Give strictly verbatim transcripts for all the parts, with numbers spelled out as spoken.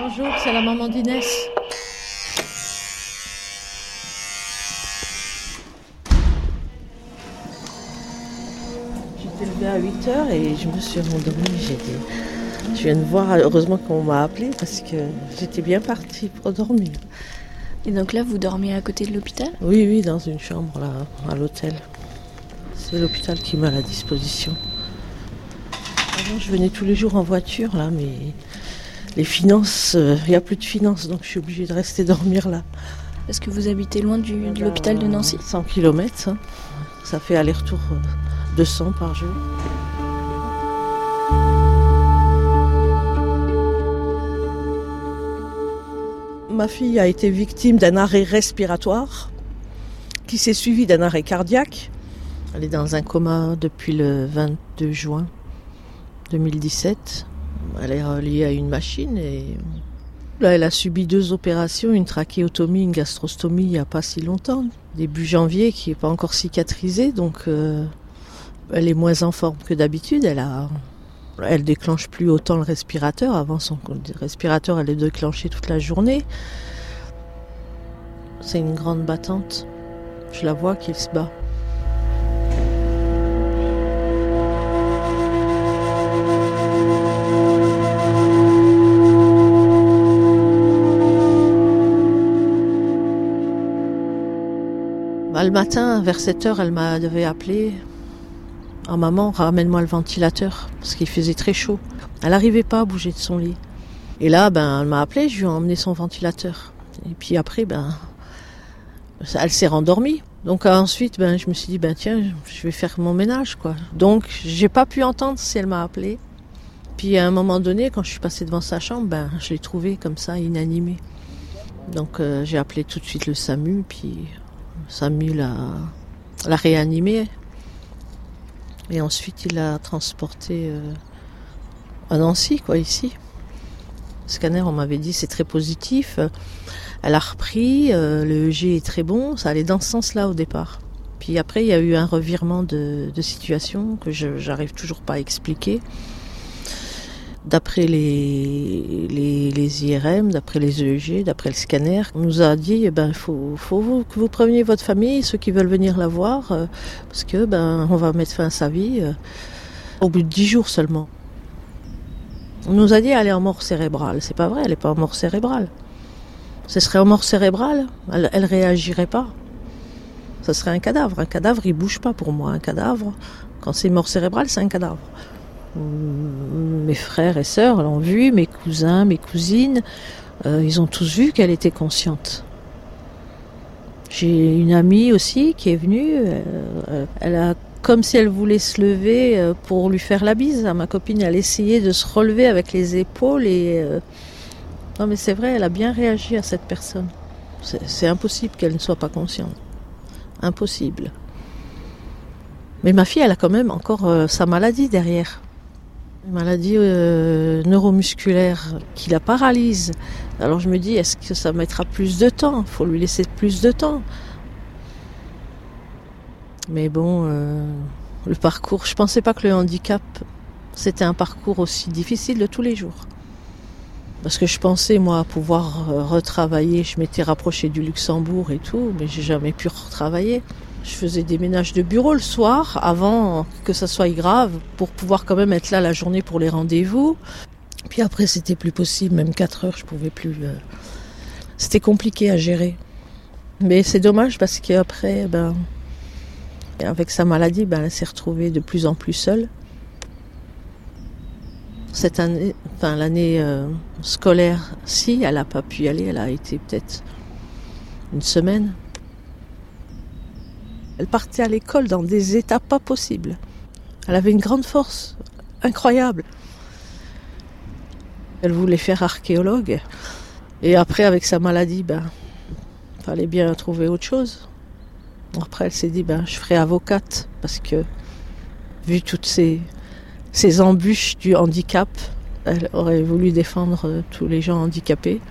Bonjour, c'est la maman d'Inès. J'étais levée à huit heures et je me suis rendormie. J'étais... Je viens de voir, heureusement qu'on m'a appelée parce que j'étais bien partie pour dormir. Et donc là, vous dormiez à côté de l'hôpital ? Oui, oui, dans une chambre là, à l'hôtel. C'est l'hôpital qui m'a à la disposition. Avant, je venais tous les jours en voiture là, mais les finances, il euh, n'y a plus de finances, donc je suis obligée de rester dormir là. Est-ce que vous habitez loin du, de l'hôpital de Nancy ? cent kilomètres, hein. Ça fait aller-retour deux cents par jour. Ma fille a été victime d'un arrêt respiratoire qui s'est suivi d'un arrêt cardiaque. Elle est dans un coma depuis le vingt-deux juin deux mille dix-sept. Elle est reliée à une machine et là, elle a subi deux opérations, une trachéotomie, une gastrostomie il n'y a pas si longtemps, début janvier, qui n'est pas encore cicatrisée, donc euh, elle est moins en forme que d'habitude. Elle a, elle déclenche plus autant le respirateur. Avant, son respirateur, elle est déclenchée toute la journée. C'est une grande battante. Je la vois qu'il se bat. Bah, le matin, vers sept heures, elle m'avait appelé. Oh, maman, ramène-moi le ventilateur, parce qu'il faisait très chaud. Elle n'arrivait pas à bouger de son lit. Et là, ben, elle m'a appelé, je lui ai emmené son ventilateur. Et puis après, ben, elle s'est rendormie. Donc ensuite, ben, je me suis dit, ben, tiens, je vais faire mon ménage, quoi. Donc, j'ai pas pu entendre si elle m'a appelé. Puis à un moment donné, quand je suis passée devant sa chambre, ben, je l'ai trouvée comme ça, inanimée. Donc euh, j'ai appelé tout de suite le SAMU, puis le SAMU l'a, l'a réanimée. Et ensuite, il l'a transportée euh, à Nancy, quoi, ici. Le scanner, on m'avait dit, c'est très positif. Elle a repris, euh, le E G est très bon. Ça allait dans ce sens-là au départ. Puis après, il y a eu un revirement de, de situation que je n'arrive toujours pas à expliquer. D'après les, les, les I R M, d'après les E E G, d'après le scanner, on nous a dit eh ben, il faut, faut vous, que vous préveniez votre famille, ceux qui veulent venir la voir, euh, parce que ben, on va mettre fin à sa vie euh, au bout de dix jours seulement. On nous a dit elle est en mort cérébrale. C'est pas vrai, elle n'est pas en mort cérébrale. Ce serait en mort cérébrale, elle ne réagirait pas. Ce serait un cadavre. Un cadavre, il ne bouge pas pour moi. Un cadavre, quand c'est mort cérébrale, c'est un cadavre. Mes frères et sœurs l'ont vu, mes cousins, mes cousines, euh, ils ont tous vu qu'elle était consciente. J'ai une amie aussi qui est venue, euh, elle a comme si elle voulait se lever euh, pour lui faire la bise. Ma copine, elle essayait de se relever avec les épaules et euh, non mais c'est vrai, elle a bien réagi à cette personne. C'est, c'est impossible qu'elle ne soit pas consciente, impossible. Mais ma fille, elle a quand même encore euh, sa maladie derrière. Une maladie euh, neuromusculaire qui la paralyse. Alors je me dis, est-ce que ça mettra plus de temps ? Il faut lui laisser plus de temps. Mais bon, euh, le parcours, je ne pensais pas que le handicap, c'était un parcours aussi difficile de tous les jours. Parce que je pensais, moi, pouvoir retravailler. Je m'étais rapprochée du Luxembourg et tout, mais j'ai jamais pu retravailler. Je faisais des ménages de bureau le soir, avant que ça soit grave, pour pouvoir quand même être là la journée pour les rendez-vous. Puis après, c'était plus possible, même quatre heures, je pouvais plus. Euh... C'était compliqué à gérer. Mais c'est dommage parce qu'après, ben, avec sa maladie, ben, elle s'est retrouvée de plus en plus seule. Cette année, enfin l'année euh, scolaire, si, elle n'a pas pu y aller, elle a été peut-être une semaine. Elle partait à l'école dans des états pas possibles. Elle avait une grande force, incroyable. Elle voulait faire archéologue. Et après, avec sa maladie, ben, fallait bien trouver autre chose. Après, elle s'est dit, ben, je ferai avocate. Parce que, vu toutes ces, ces embûches du handicap, elle aurait voulu défendre tous les gens handicapés.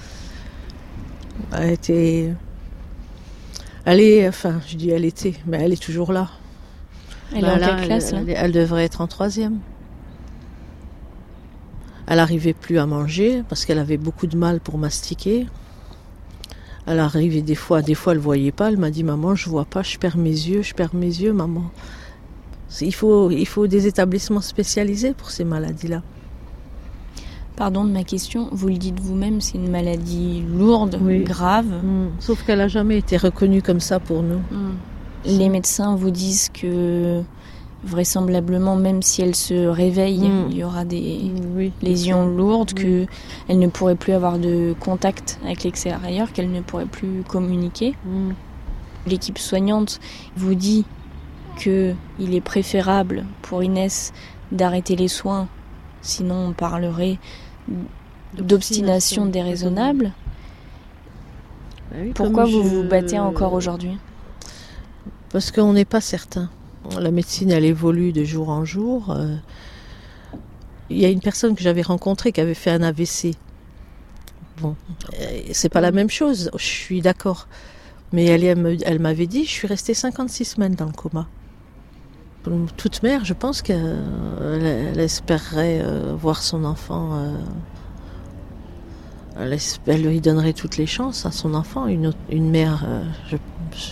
Elle était... Elle est, enfin, je dis elle était, mais elle est toujours là. Elle ben est en là, quelle classe elle, là elle, elle devrait être en troisième. Elle n'arrivait plus à manger parce qu'elle avait beaucoup de mal pour mastiquer. Elle arrivait des fois, des fois elle ne voyait pas. Elle m'a dit « Maman, je ne vois pas, je perds mes yeux, je perds mes yeux, maman. » Il faut, il faut des établissements spécialisés pour ces maladies-là. Pardon de ma question, vous le dites vous-même, c'est une maladie lourde, oui. grave. Mmh. Sauf qu'elle n'a jamais été reconnue comme ça pour nous. Mmh. Les médecins vous disent que vraisemblablement, même si elle se réveille, mmh. il y aura des oui, lésions lourdes, oui. qu'elle ne pourrait plus avoir de contact avec l'extérieur, qu'elle ne pourrait plus communiquer. Mmh. L'équipe soignante vous dit qu'il est préférable pour Inès d'arrêter les soins, sinon on parlerait d'obstination, d'obstination déraisonnable. Oui, Pourquoi vous je... vous battez encore aujourd'hui ? Parce qu'on n'est pas certain. La médecine, elle évolue de jour en jour. Euh, il y a une personne que j'avais rencontrée qui avait fait un A V C. Bon, euh, c'est pas la même chose, je suis d'accord. Mais elle, elle, elle m'avait dit, je suis restée cinquante-six semaines dans le coma. Toute mère, je pense qu'elle elle espérerait euh, voir son enfant. Euh, elle, espère, elle lui donnerait toutes les chances à son enfant. Une, autre, une mère, euh, je, je,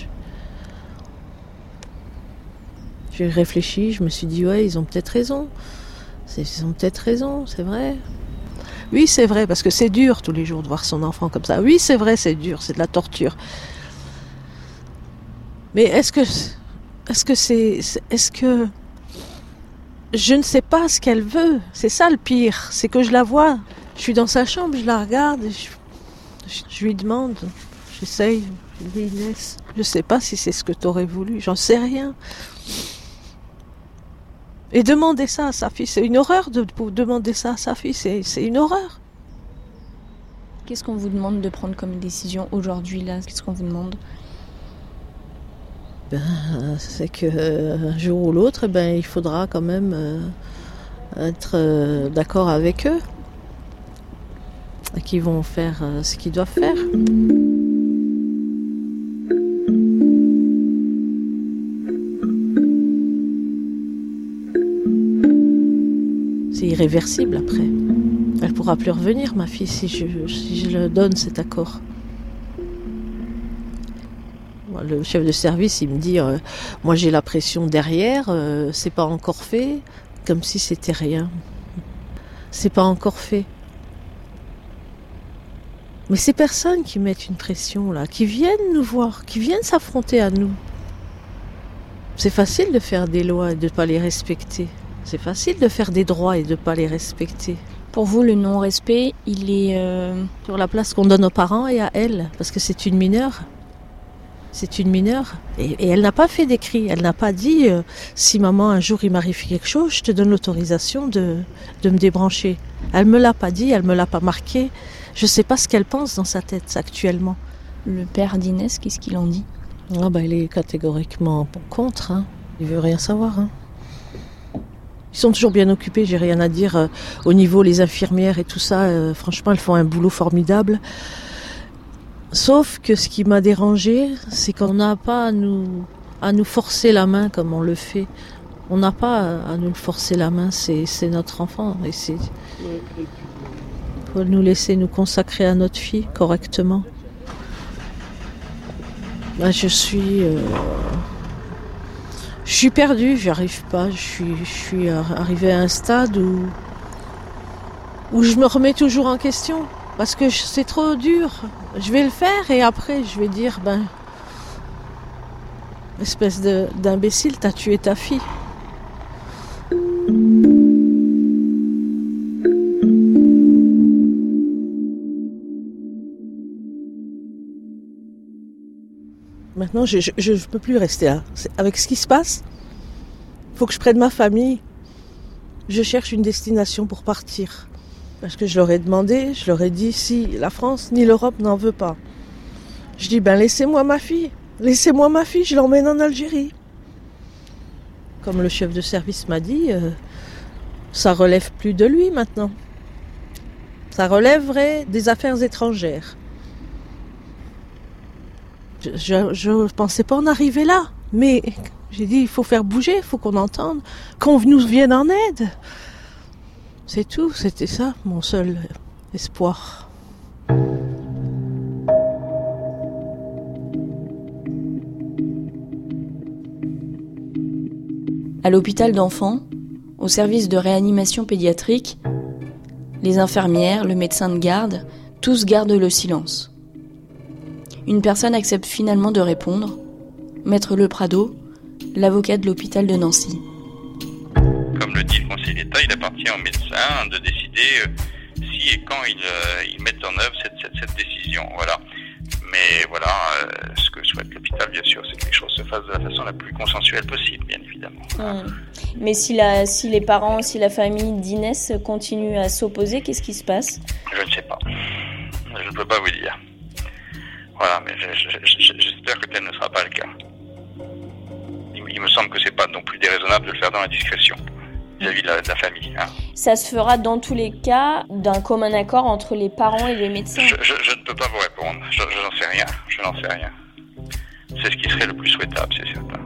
j'ai réfléchi, je me suis dit, ouais, ils ont peut-être raison. C'est, ils ont peut-être raison, c'est vrai. Oui, c'est vrai, parce que c'est dur tous les jours de voir son enfant comme ça. Oui, c'est vrai, c'est dur, c'est de la torture. Mais est-ce que... Est-ce que c'est, est-ce que je ne sais pas ce qu'elle veut. C'est ça le pire, c'est que je la vois. Je suis dans sa chambre, je la regarde, et je, je, je lui demande, j'essaye, je dis Inès, je ne sais pas si c'est ce que tu aurais voulu, j'en sais rien. Et demander ça à sa fille, c'est une horreur de, de demander ça à sa fille, c'est, c'est une horreur. Qu'est-ce qu'on vous demande de prendre comme décision aujourd'hui là ? Qu'est-ce qu'on vous demande ? Ben, c'est que euh, un jour ou l'autre, ben, il faudra quand même euh, être euh, d'accord avec eux et qu'ils vont faire euh, ce qu'ils doivent faire. C'est irréversible après. Elle pourra plus revenir, ma fille, si je, si je le donne cet accord. Le chef de service, il me dit euh, moi j'ai la pression derrière, euh, c'est pas encore fait, comme si c'était rien. C'est pas encore fait. Mais ces personnes qui mettent une pression là, qui viennent nous voir, qui viennent s'affronter à nous, c'est facile de faire des lois et de ne pas les respecter. C'est facile de faire des droits et de ne pas les respecter. Pour vous, le non-respect, il est euh... sur la place qu'on donne aux parents et à elle, parce que c'est une mineure. C'est une mineure. Et, et elle n'a pas fait d'écrit. Elle n'a pas dit euh, si maman un jour il m'arrive quelque chose, je te donne l'autorisation de, de me débrancher. Elle me l'a pas dit, elle me l'a pas marqué. Je sais pas ce qu'elle pense dans sa tête actuellement. Le père d'Inès, qu'est-ce qu'il en dit ? Ah bah, il est catégoriquement contre. Hein. Il veut rien savoir. Hein. Ils sont toujours bien occupés. J'ai rien à dire euh, au niveau les infirmières et tout ça. Euh, franchement, elles font un boulot formidable. Sauf que ce qui m'a dérangée, c'est qu'on n'a pas à nous, à nous forcer la main comme on le fait. On n'a pas à nous forcer la main, c'est, c'est notre enfant. Il faut nous laisser nous consacrer à notre fille correctement. Là, je suis... Euh, je suis perdue, j'y arrive pas. Je suis, je suis arrivée à un stade où, où je me remets toujours en question. Parce que c'est trop dur. Je vais le faire et après je vais dire, ben, espèce de, d'imbécile, t'as tué ta fille. Maintenant, je ne peux plus rester là. C'est, avec ce qui se passe, il faut que je prenne ma famille. Je cherche une destination pour partir. Parce que je leur ai demandé, je leur ai dit, si la France ni l'Europe n'en veut pas. Je dis, ben laissez-moi ma fille, laissez-moi ma fille, je l'emmène en Algérie. Comme le chef de service m'a dit, euh, ça relève plus de lui maintenant. Ça relèverait des affaires étrangères. Je ne pensais pas en arriver là, mais j'ai dit, il faut faire bouger, il faut qu'on entende, qu'on nous vienne en aide. C'est tout, c'était ça, mon seul espoir. À l'hôpital d'enfants, au service de réanimation pédiatrique, les infirmières, le médecin de garde, tous gardent le silence. Une personne accepte finalement de répondre, Maître Le Prado, l'avocat de l'hôpital de Nancy. Comme le dit le Conseil d'État, il appartient aux médecins de décider si et quand ils, euh, ils mettent en œuvre cette, cette, cette décision. Voilà. Mais voilà, euh, ce que souhaite l'hôpital, bien sûr, c'est que les choses se fassent de la façon la plus consensuelle possible, bien évidemment. Mmh. Mais si, la, si les parents, si la famille d'Inès continue à s'opposer, qu'est-ce qui se passe ? Je ne sais pas. Je ne peux pas vous dire. Voilà, mais je, je, je, j'espère que tel ne sera pas le cas. Il, il me semble que c'est pas non plus déraisonnable de le faire dans la discrétion vis-à-vis de la, de la famille. Hein. Ça se fera dans tous les cas d'un commun accord entre les parents et les médecins. Je, je, je ne peux pas vous répondre. Je, je n'en sais rien. Je n'en sais rien. C'est ce qui serait le plus souhaitable, c'est certain.